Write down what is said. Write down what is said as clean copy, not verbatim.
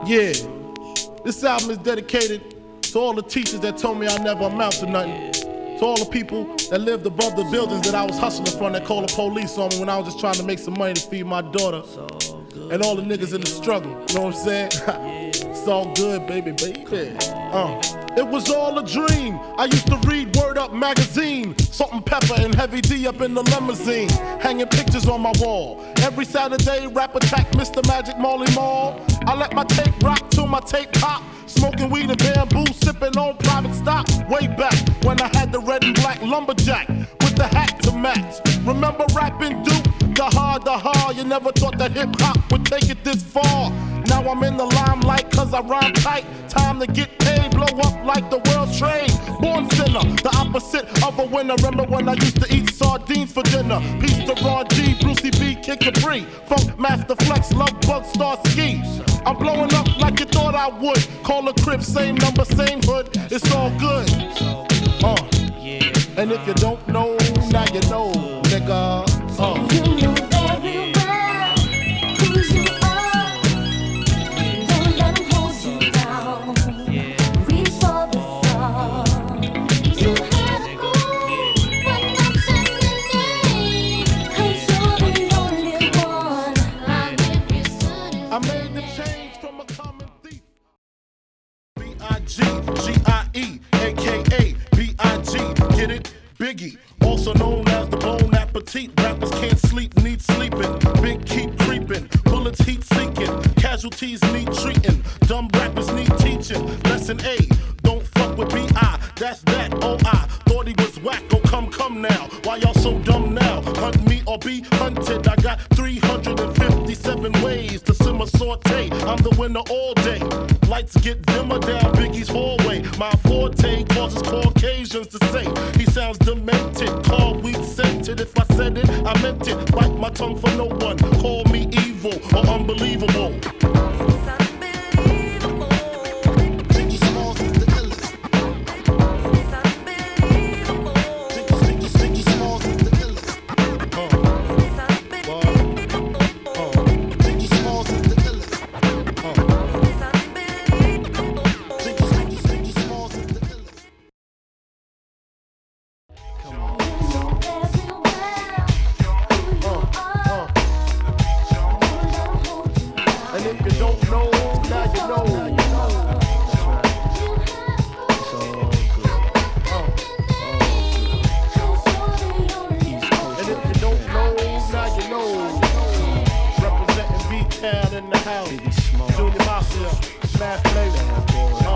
Yeah, this album is dedicated to all the teachers that told me I never amount to nothing. To all the people that lived above the buildings that I was hustling from that called the police on me when I was just trying to make some money to feed my daughter. And all the niggas in the struggle, you know what I'm saying? It's all good, baby. It was all a dream. I used to read Word Up magazine, Salt and Pepper and Heavy D up in the limousine, hanging pictures on my wall. Every Saturday, rap attack Mr. Magic Marley Marl. I let my tape rock till my tape pop. Smoking weed and bamboo, sipping on private stock. Way back when I had the red and black lumberjack with the hat to match. Remember rapping Duke? The hard, you never thought that hip-hop would take it this far. Now I'm in the limelight cause I rhyme tight. Time to get paid, blow up like the world's trade. Born sinner, the opposite of a winner. Remember when I used to eat sardines for dinner? Peace to Ron G, Brucey B, Kid Capri, Funk Master Flex, Love Bug, Star Ski. I'm blowing up like you thought I would. Call a crib, same number, same hood. It's all good. And if you don't know, now you know, nigga. You know very well who you are. Don't let them hold you down. Reach for the stars. You had a goal, but not suddenly. 'Cause you're the only one. I made the change from a common thief. B.I.G.G.I.E. a.k.a. B.I.G. Get it? Biggie, also known as the Bon Appetit. Rappers can't sleep, need sleeping. Big keep creeping, bullets heat seeking. Casualties need treating. Dumb rappers need teaching. Lesson A, don't fuck with B.I. That's that, oh I thought he was whack, oh come now. Why y'all so dumb now? Hunt me or be hunted. I got 357 ways to simmer saute. I'm the winner all day. Lights get dimmer down Biggie's hallway. My forte causes Caucasians to say he sounds demented. Call weed scented. If I said it, I meant it. Bite my tongue for no one. Call me evil or unbelievable. And if you don't know, now you know. It's all good. And if you don't know, now you know. Representing B-Town in the house. Junior Mafia, Smash Flavor.